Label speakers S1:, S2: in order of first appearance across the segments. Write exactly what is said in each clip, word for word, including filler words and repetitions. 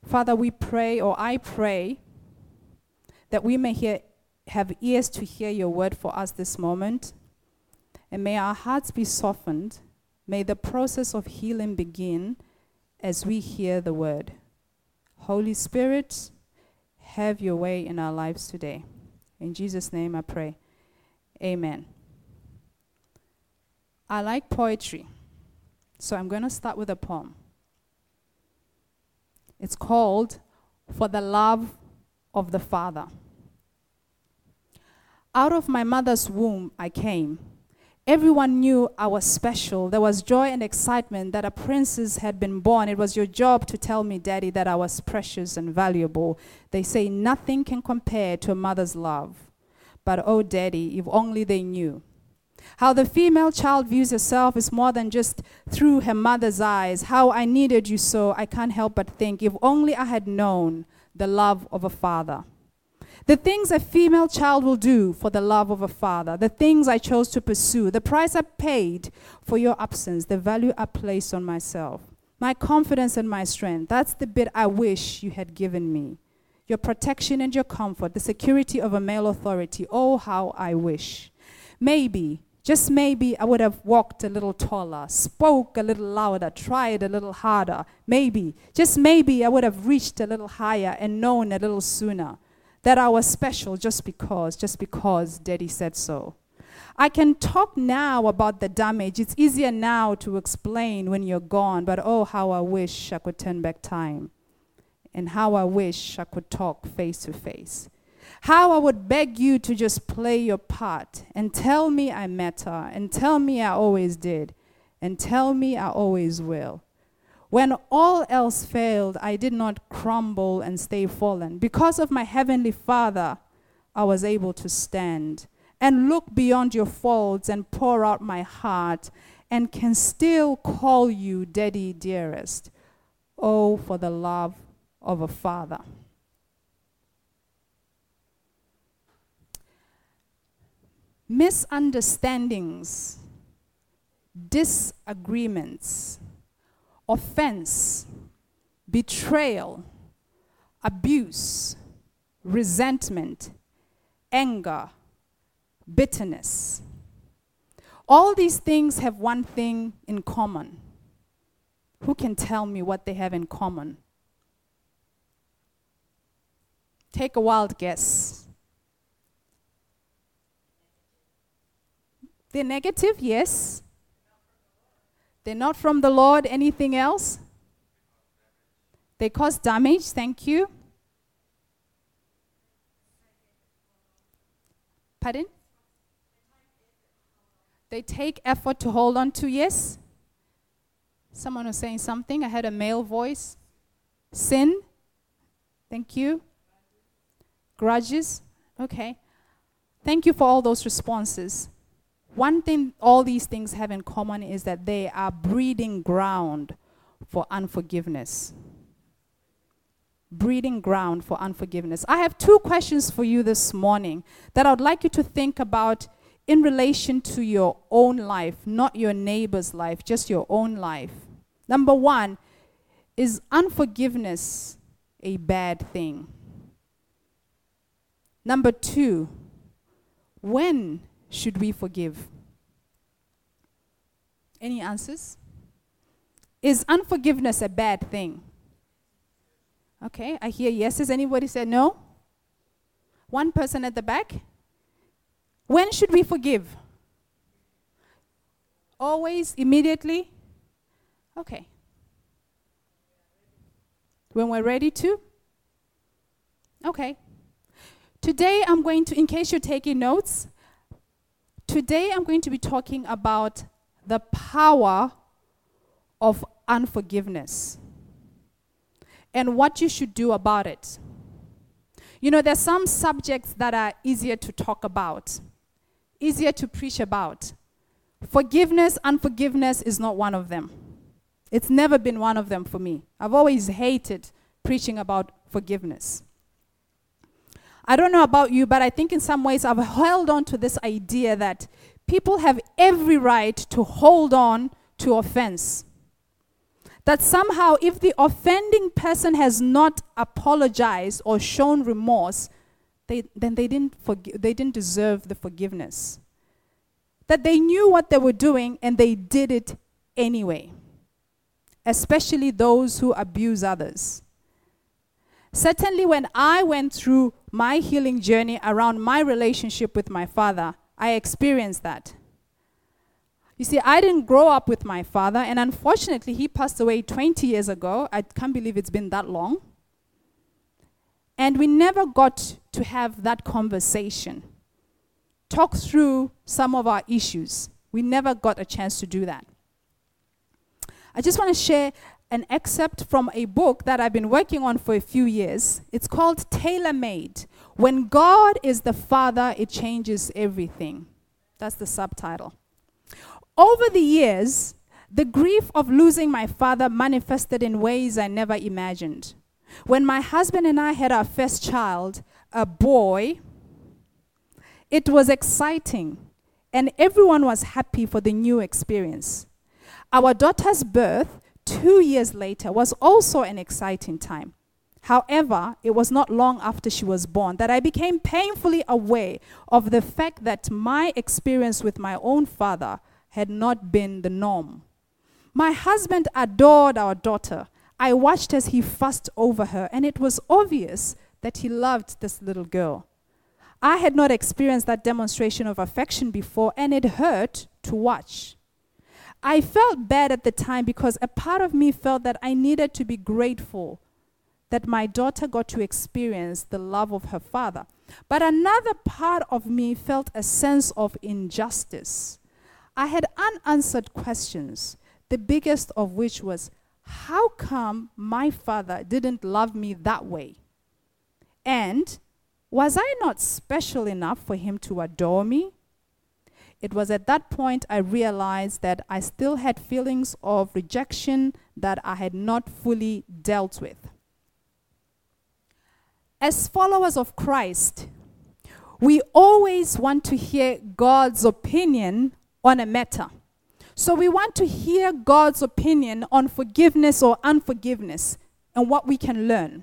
S1: Father, we pray, or I pray, that we may hear, have ears to hear your word for us this moment. And may our hearts be softened. May the process of healing begin as we hear the word. Holy Spirit, have your way in our lives today. In Jesus' name I pray. Amen. I like poetry, so I'm going to start with a poem. It's called For the Love of the Father. Out of my mother's womb I came. Everyone knew I was special. There was joy and excitement that a princess had been born. It was your job to tell me, Daddy, that I was precious and valuable. They say nothing can compare to a mother's love. But oh, Daddy, if only they knew. How the female child views herself is more than just through her mother's eyes. How I needed you so, I can't help but think, if only I had known the love of a father. The things a female child will do for the love of a father, the things I chose to pursue, the price I paid for your absence, the value I placed on myself, my confidence and my strength, that's the bit I wish you had given me. Your protection and your comfort, the security of a male authority, oh, how I wish. Maybe, just maybe, I would have walked a little taller, spoke a little louder, tried a little harder. Maybe, just maybe, I would have reached a little higher and known a little sooner that I was special just because, just because Daddy said so. I can talk now about the damage. It's easier now to explain when you're gone, but oh, how I wish I could turn back time. And how I wish I could talk face to face. How I would beg you to just play your part and tell me I matter and tell me I always did and tell me I always will. When all else failed, I did not crumble and stay fallen. Because of my heavenly Father, I was able to stand and look beyond your faults and pour out my heart and can still call you Daddy dearest. Oh, for the love of a father. Misunderstandings, disagreements, offense, betrayal, abuse, resentment, anger, bitterness. All these things have one thing in common. Who can tell me what they have in common? Take a wild guess. They're negative, yes. They're not from the Lord. Anything else? They cause damage, thank you. Pardon? They take effort to hold on to, yes. Someone was saying something. I had a male voice. Sin, thank you. Grudges, okay. Thank you for all those responses. One thing all these things have in common is that they are breeding ground for unforgiveness. Breeding ground for unforgiveness. I have two questions for you this morning that I would like you to think about in relation to your own life, not your neighbor's life, just your own life. Number one, is unforgiveness a bad thing? Number two, when should we forgive? Any answers? Is unforgiveness a bad thing? Okay, I hear yeses. Anybody say no? One person at the back. When should we forgive? Always, immediately? Okay. When we're ready to? Okay. Today I'm going to, in case you're taking notes, today I'm going to be talking about the power of unforgiveness and what you should do about it. You know, there's some subjects that are easier to talk about, easier to preach about. Forgiveness, unforgiveness is not one of them. It's never been one of them for me. I've always hated preaching about forgiveness. I don't know about you, but I think in some ways I've held on to this idea that people have every right to hold on to offense. that somehow if the offending person has not apologized or shown remorse, they, then they didn't forgi- they didn't deserve the forgiveness. That they knew what they were doing and they did it anyway, especially those who abuse others. Certainly when I went through my healing journey around my relationship with my father, I experienced that. You see, I didn't grow up with my father, and unfortunately, he passed away twenty years ago. I can't believe it's been that long. And we never got to have that conversation, talk through some of our issues. We never got a chance to do that. I just want to share an excerpt from a book that I've been working on for a few years. It's called Tailor Made. When God is the Father, it changes everything. That's the subtitle. Over the years, the grief of losing my father manifested in ways I never imagined. When my husband and I had our first child, a boy, it was exciting, and everyone was happy for the new experience. Our daughter's birth, two years later, was also an exciting time. However, it was not long after she was born that I became painfully aware of the fact that my experience with my own father had not been the norm. My husband adored our daughter. I watched as he fussed over her, and it was obvious that he loved this little girl. I had not experienced that demonstration of affection before, and it hurt to watch. I felt bad at the time because a part of me felt that I needed to be grateful that my daughter got to experience the love of her father. But another part of me felt a sense of injustice. I had unanswered questions, the biggest of which was, how come my father didn't love me that way? And was I not special enough for him to adore me? It was at that point I realized that I still had feelings of rejection that I had not fully dealt with. As followers of Christ, we always want to hear God's opinion on a matter. So we want to hear God's opinion on forgiveness or unforgiveness and what we can learn.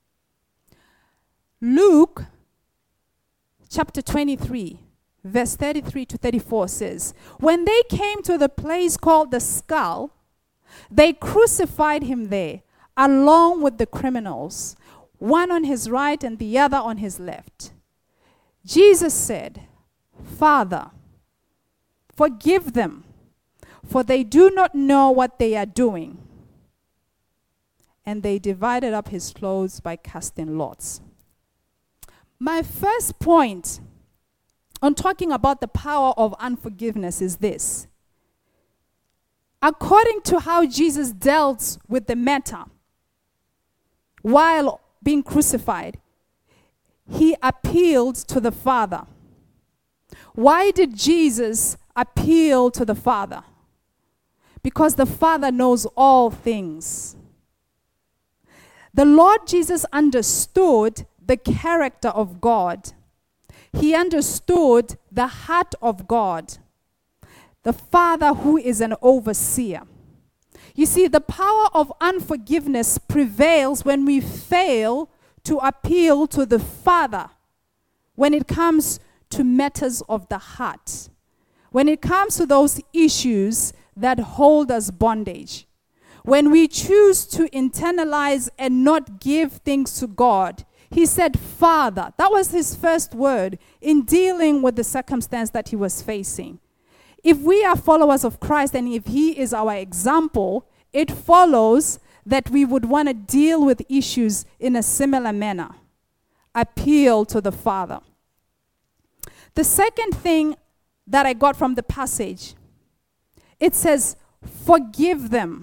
S1: Luke chapter twenty-three, verse thirty-three to thirty-four says, when they came to the place called the Skull, they crucified him there, along with the criminals, one on his right and the other on his left. Jesus said, Father, forgive them, for they do not know what they are doing. And they divided up his clothes by casting lots. My first point on talking about the power of unforgiveness is this. According to how Jesus dealt with the matter while being crucified, he appealed to the Father. Why did Jesus appeal to the Father? Because the Father knows all things. The Lord Jesus understood the character of God. He understood the heart of God, the Father who is an overseer. You see, the power of unforgiveness prevails when we fail to appeal to the Father when it comes to matters of the heart, when it comes to those issues that hold us bondage. When we choose to internalize and not give things to God, he said, Father. That was his first word in dealing with the circumstance that he was facing. If we are followers of Christ and if he is our example, it follows that we would want to deal with issues in a similar manner. Appeal to the Father. The second thing that I got from the passage, it says, forgive them.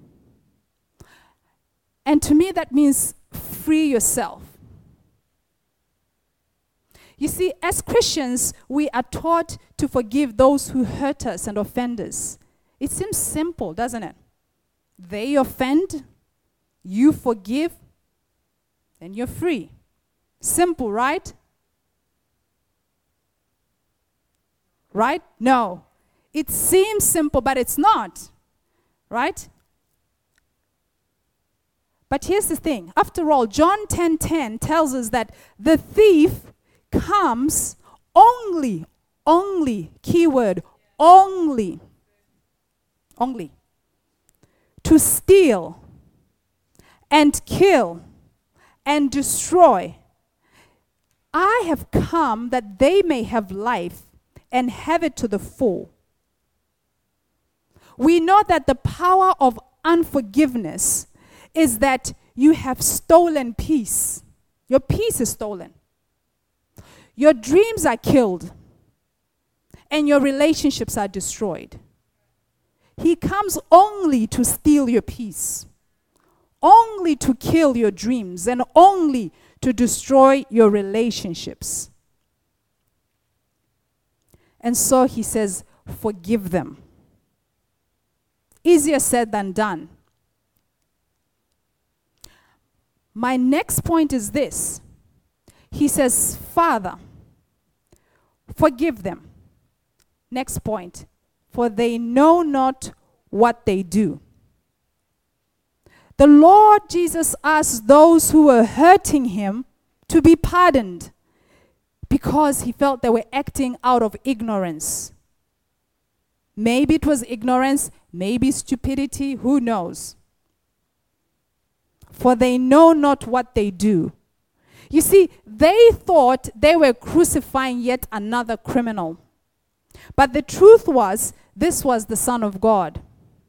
S1: And to me, that means free yourself. You see, as Christians, we are taught to forgive those who hurt us and offend us. It seems simple, doesn't it? They offend, you forgive, and you're free. Simple, right? Right? No. It seems simple, but it's not. Right? But here's the thing. After all, John ten ten tells us that the thief comes only, only, keyword, only, only, to steal and kill and destroy. I have come that they may have life and have it to the full. We know that the power of unforgiveness is that you have stolen peace. Your peace is stolen. Your dreams are killed. And your relationships are destroyed. He comes only to steal your peace. Only to kill your dreams. And only to destroy your relationships. And so he says, forgive them. Easier said than done. My next point is this. He says, Father, forgive them. Next point. For they know not what they do. The Lord Jesus asked those who were hurting him to be pardoned because he felt they were acting out of ignorance. Maybe it was ignorance, maybe stupidity, who knows? For they know not what they do. You see, they thought they were crucifying yet another criminal. But the truth was, this was the Son of God.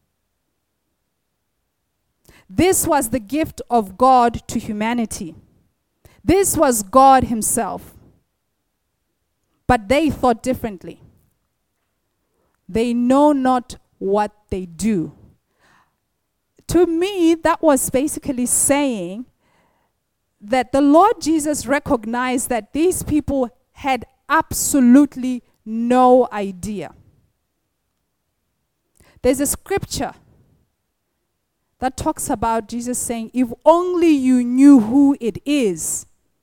S1: This was the gift of God to humanity. This was God himself. But they thought differently. They know not what they do. To me, that was basically saying that the Lord Jesus recognized that these people had absolutely no idea. There's a scripture that talks about Jesus saying, if only you knew who it is.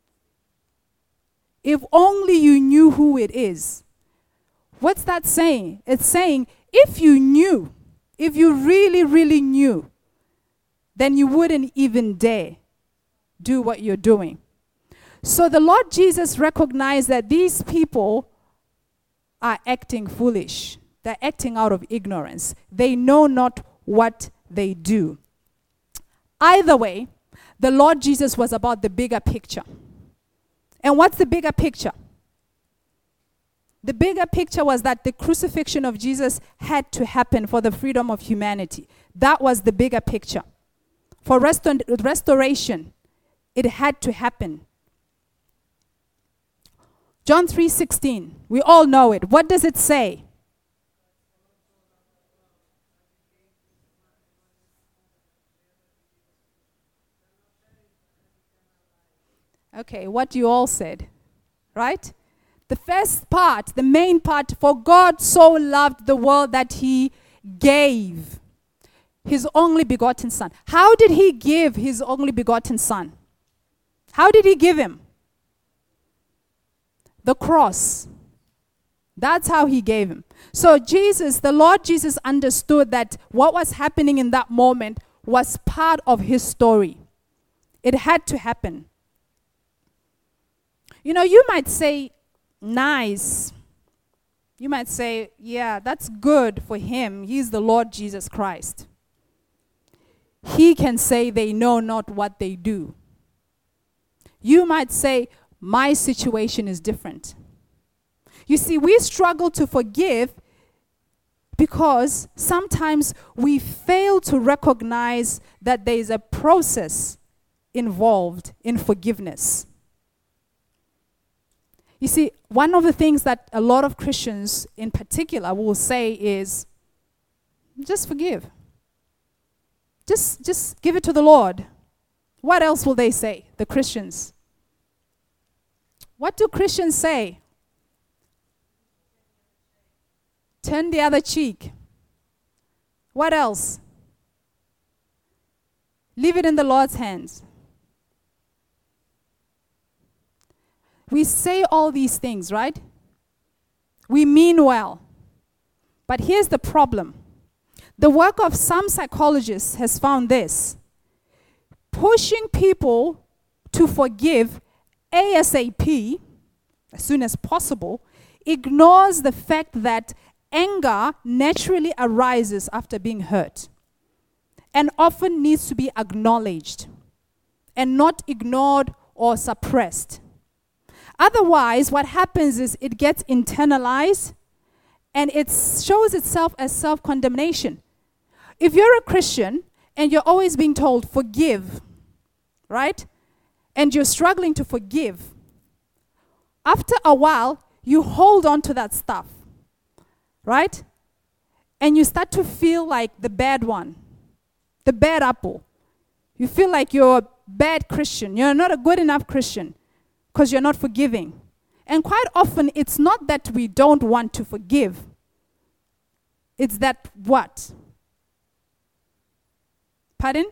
S1: If only you knew who it is. What's that saying? It's saying, if you knew, if you really, really knew, then you wouldn't even dare do what you're doing. So the Lord Jesus recognized that these people are acting foolish. They're acting out of ignorance. They know not what they do. Either way, the Lord Jesus was about the bigger picture. And what's the bigger picture? The bigger picture was that the crucifixion of Jesus had to happen for the freedom of humanity. That was the bigger picture. For restor- restoration, it had to happen. John three sixteen, we all know it. What does it say? Okay, what you all said, right? The first part, the main part, for God so loved the world that he gave his only begotten son. How did he give his only begotten son? How did he give him? The cross. That's how he gave him. So Jesus, the Lord Jesus understood that what was happening in that moment was part of his story. It had to happen. You know, you might say, nice. You might say, yeah, that's good for him. He's the Lord Jesus Christ. He can say they know not what they do. You might say, my situation is different. You see, we struggle to forgive because sometimes we fail to recognize that there is a process involved in forgiveness. You see, one of the things that a lot of Christians in particular will say is, just forgive. Just, just give it to the Lord. What else will they say, the Christians? What do Christians say? Turn the other cheek. What else? Leave it in the Lord's hands. We say all these things, right? We mean well. But here's the problem. The work of some psychologists has found this. pushing people to forgive ASAP, as soon as possible, ignores the fact that anger naturally arises after being hurt and often needs to be acknowledged and not ignored or suppressed. Otherwise, what happens is it gets internalized and it shows itself as self-condemnation. If you're a Christian and you're always being told, forgive, right? And you're struggling to forgive, after a while, you hold on to that stuff, right? And you start to feel like the bad one, the bad apple. You feel like you're a bad Christian. You're not a good enough Christian because you're not forgiving. And quite often, it's not that we don't want to forgive. It's that what? Pardon?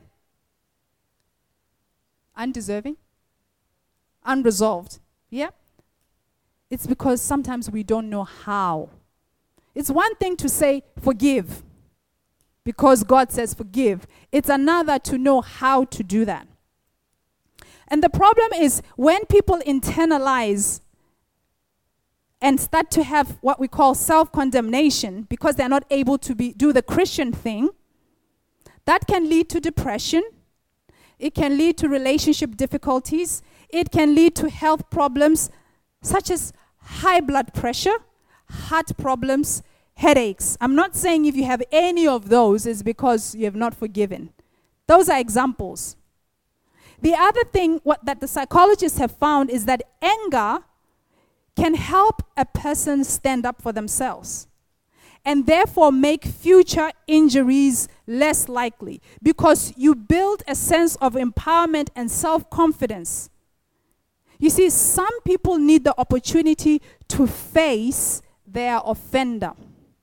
S1: Undeserving? Unresolved. Yeah? It's because sometimes we don't know how. It's one thing to say, forgive, because God says forgive. It's another to know how to do that. And the problem is when people internalize and start to have what we call self-condemnation because they're not able to be, do the Christian thing, that can lead to depression. It can lead to relationship difficulties. It can lead to health problems such as high blood pressure, heart problems, headaches. I'm not saying if you have any of those, it's because you have not forgiven. Those are examples. The other thing what, that the psychologists have found is that anger can help a person stand up for themselves and therefore make future injuries less likely because you build a sense of empowerment and self-confidence. You see, some people need the opportunity to face their offender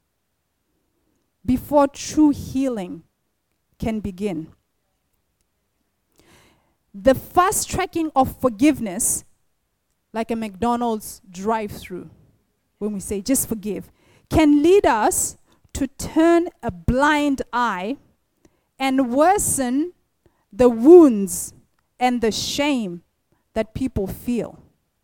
S1: before true healing can begin. The fast tracking of forgiveness, like a McDonald's drive-through, when we say just forgive, can lead us to turn a blind eye and worsen the wounds and the shame that people feel.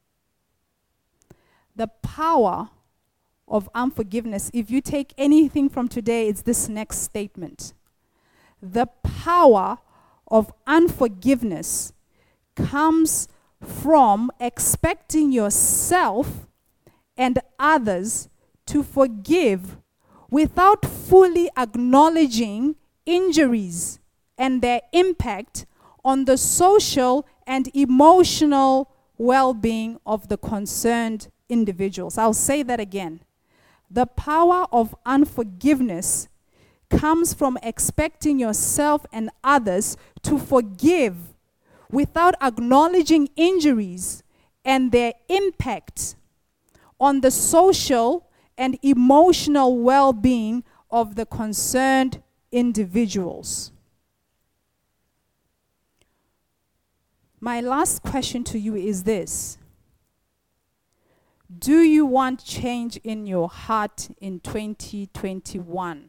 S1: The power of unforgiveness, if you take anything from today, it's this next statement. The power of unforgiveness comes from expecting yourself and others to forgive without fully acknowledging injuries and their impact on the social and emotional well-being of the concerned individuals. I'll say that again. The power of unforgiveness comes from expecting yourself and others to forgive without acknowledging injuries and their impact on the social and emotional well-being of the concerned individuals. My last question to you is this. Do you want change in your heart in twenty twenty-one?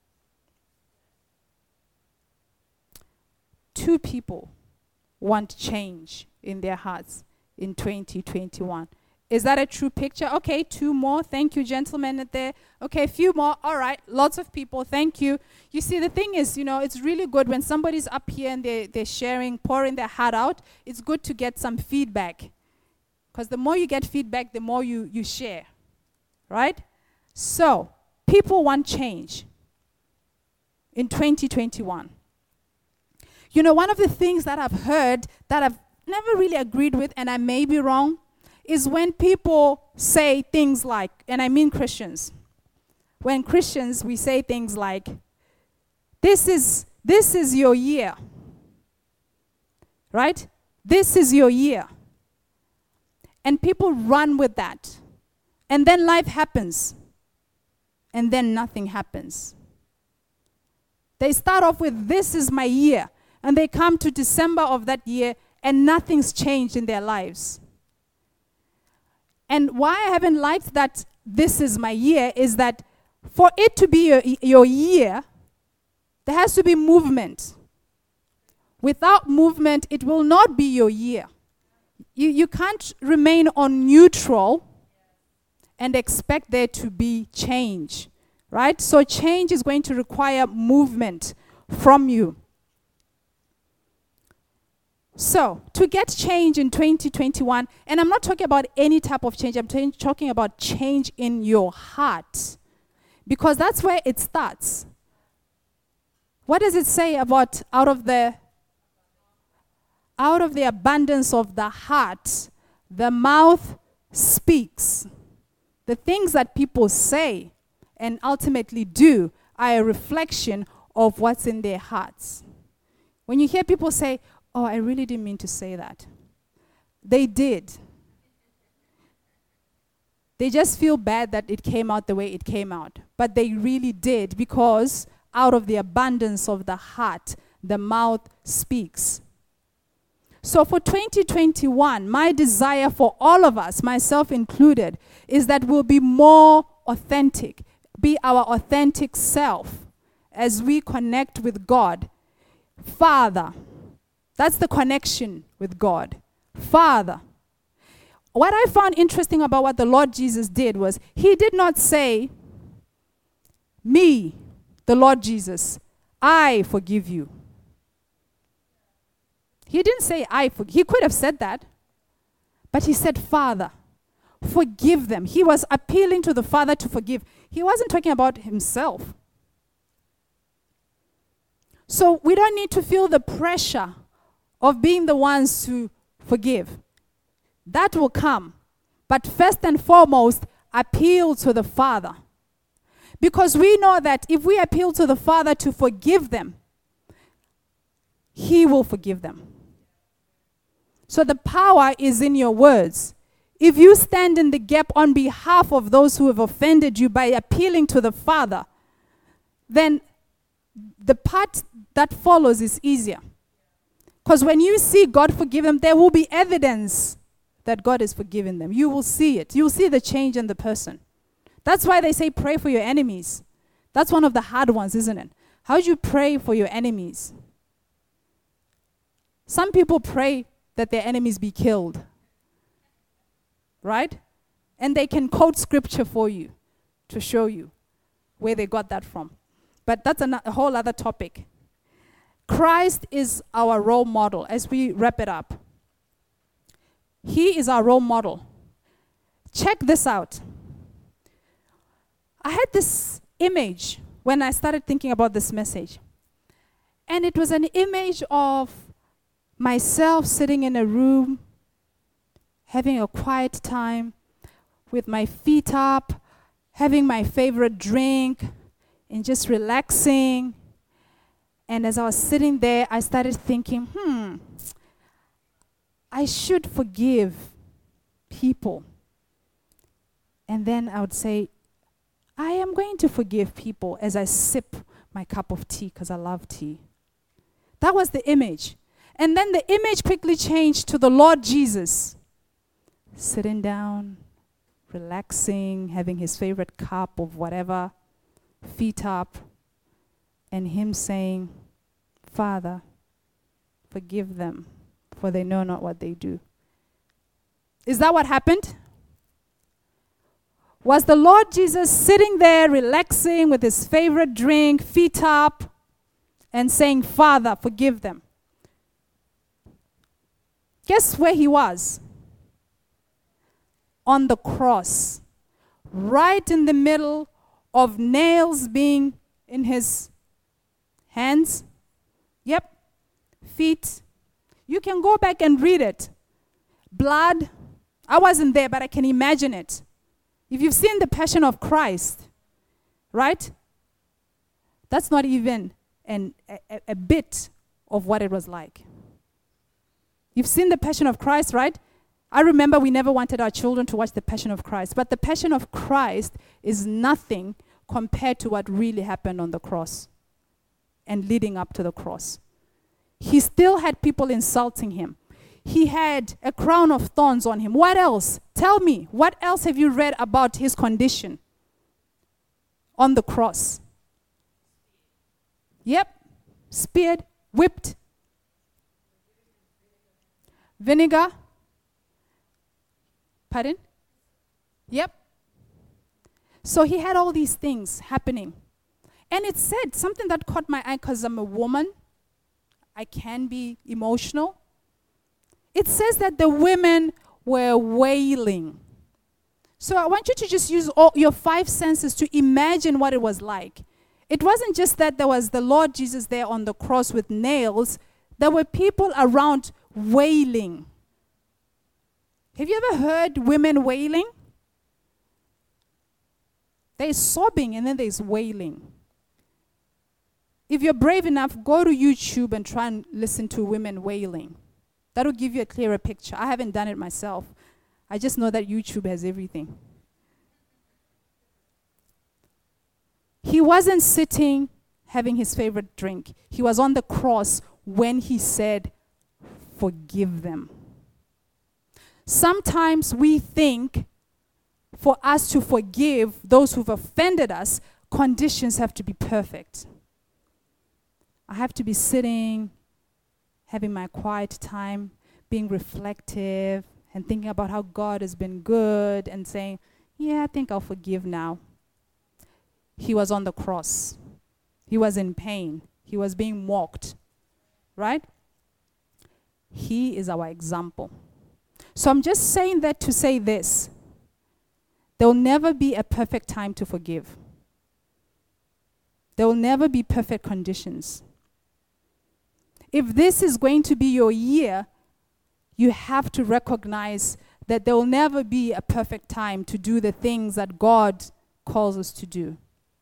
S1: Two people want change in their hearts in twenty twenty-one. Is that a true picture? Okay, two more. Thank you, gentlemen at there. Okay, a few more. All right, lots of people. Thank you. You see, the thing is, you know, it's really good when somebody's up here and they, they're sharing, pouring their heart out. It's good to get some feedback. Because the more you get feedback, the more you, you share. Right? So, people want change in twenty twenty-one. You know, one of the things that I've heard that I've never really agreed with, and I may be wrong, is when people say things like, and I mean Christians, when Christians, we say things like, this is, this is your year, right? This is your year. And people run with that. And then life happens. And then nothing happens. They start off with, this is my year. And they come to December of that year, and nothing's changed in their lives. And why I haven't liked that this is my year is that for it to be your, your year, there has to be movement. Without movement, it will not be your year. You, you can't remain on neutral and expect there to be change, right? So change is going to require movement from you. So, to get change in twenty twenty-one, and I'm not talking about any type of change, I'm t- talking about change in your heart, because that's where it starts. What does it say about out of the out of the abundance of the heart, the mouth speaks? The things that people say and ultimately do are a reflection of what's in their hearts. When you hear people say, "Oh, I really didn't mean to say that," they did. They just feel bad that it came out the way it came out. But they really did, because out of the abundance of the heart, the mouth speaks. So for twenty twenty-one, my desire for all of us, myself included, is that we'll be more authentic, be our authentic self as we connect with God. Father, that's the connection with God. Father. What I found interesting about what the Lord Jesus did was, he did not say, "Me, the Lord Jesus, I forgive you." He didn't say, "I forgive." He could have said that. But he said, "Father, forgive them." He was appealing to the Father to forgive. He wasn't talking about himself. So we don't need to feel the pressure of being the ones to forgive. That will come. But first and foremost, appeal to the Father. Because we know that if we appeal to the Father to forgive them, he will forgive them. So the power is in your words. If you stand in the gap on behalf of those who have offended you by appealing to the Father, then the part that follows is easier. Because when you see God forgive them, there will be evidence that God is forgiving them. You will see it. You'll see the change in the person. That's why they say pray for your enemies. That's one of the hard ones, isn't it? How do you pray for your enemies? Some people pray that their enemies be killed. Right? And they can quote scripture for you to show you where they got that from. But that's a, a whole other topic. Christ is our role model as we wrap it up. He is our role model. Check this out. I had this image when I started thinking about this message. And it was an image of myself sitting in a room, having a quiet time, with my feet up, having my favorite drink, and just relaxing. And as I was sitting there, I started thinking, hmm, I should forgive people. And then I would say, I am going to forgive people as I sip my cup of tea, because I love tea. That was the image. And then the image quickly changed to the Lord Jesus, sitting down, relaxing, having his favorite cup of whatever, feet up, and him saying, Father, forgive them, for they know not what they do. Is that what happened? Was the Lord Jesus sitting there relaxing with his favorite drink, feet up, and saying, Father, forgive them? Guess where he was? On the cross, right in the middle of nails being in his hands. Yep, feet. You can go back and read it. Blood. I wasn't there, but I can imagine it. If you've seen the Passion of Christ, right? That's not even an, a, a bit of what it was like. You've seen the Passion of Christ, right? I remember we never wanted our children to watch the Passion of Christ, but the Passion of Christ is nothing compared to what really happened on the cross and leading up to the cross. He still had people insulting him. He had a crown of thorns on him. What else? Tell me, what else have you read about his condition on the cross? Yep, speared, whipped, Vinegar. Pardon? Yep. So he had all these things happening. And it said something that caught my eye because I'm a woman. I can be emotional. It says that the women were wailing. So I want you to just use all your five senses to imagine what it was like. It wasn't just that there was the Lord Jesus there on the cross with nails. There were people around wailing. Have you ever heard women wailing? There's sobbing and then there's wailing. If you're brave enough, go to YouTube and try and listen to women wailing. That'll give you a clearer picture. I haven't done it myself. I just know that YouTube has everything. He wasn't sitting having his favorite drink. He was on the cross when he said, forgive them. Sometimes we think for us to forgive those who've offended us, conditions have to be perfect. I have to be sitting, having my quiet time, being reflective, and thinking about how God has been good and saying, yeah, I think I'll forgive now. He was on the cross. He was in pain. He was being mocked. Right? He is our example. So I'm just saying that to say this. There will never be a perfect time to forgive. There will never be perfect conditions. If this is going to be your year, you have to recognize that there will never be a perfect time to do the things that God calls us to do.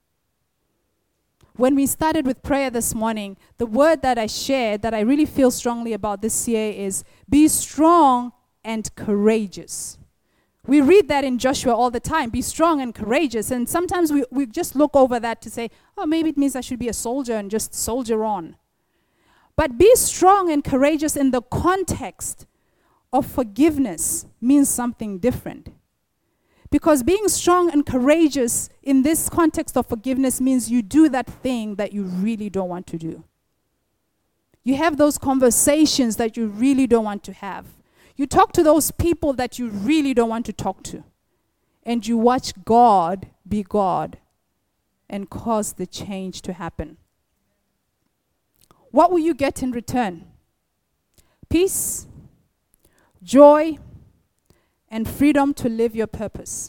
S1: When we started with prayer this morning, the word that I shared that I really feel strongly about this year is be strong and courageous. We read that in Joshua all the time, be strong and courageous. And sometimes we, we just look over that to say, oh, maybe it means I should be a soldier and just soldier on. But be strong and courageous in the context of forgiveness means something different. Because being strong and courageous in this context of forgiveness means you do that thing that you really don't want to do. You have those conversations that you really don't want to have. You talk to those people that you really don't want to talk to. And you watch God be God and cause the change to happen. What will you get in return? Peace, joy, and freedom to live your purpose.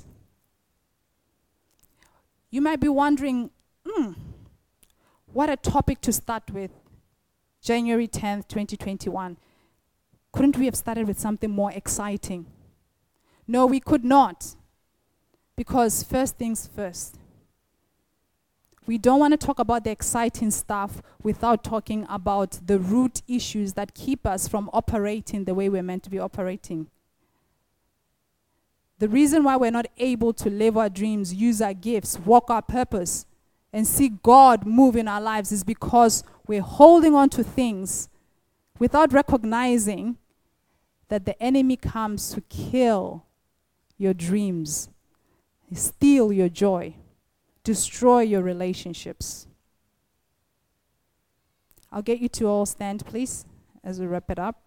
S1: You might be wondering, hmm, what a topic to start with. January tenth, twenty twenty-one. Couldn't we have started with something more exciting? No, we could not. Because first things first. We don't want to talk about the exciting stuff without talking about the root issues that keep us from operating the way we're meant to be operating. The reason why we're not able to live our dreams, use our gifts, walk our purpose, and see God move in our lives is because we're holding on to things without recognizing that the enemy comes to kill your dreams, steal your joy, destroy your relationships. I'll get you to all stand, please, as we wrap it up.